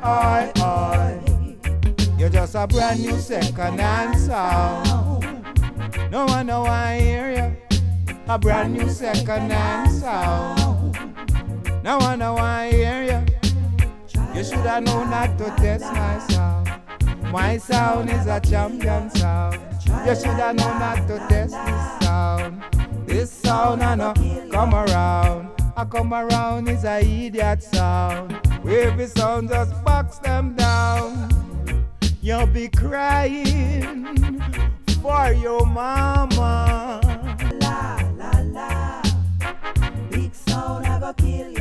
oi, oi. You're just a brand new second-hand sound. No one know I hear you. A brand new second-hand sound. No one know I hear you. You should have known not to test my sound. My sound is a champion sound. You should have known not to test this sound. This sound I know come around. I come around is a idiot sound. Every sound just box them down. You'll be crying for your mama. La la la, big sound I go kill you.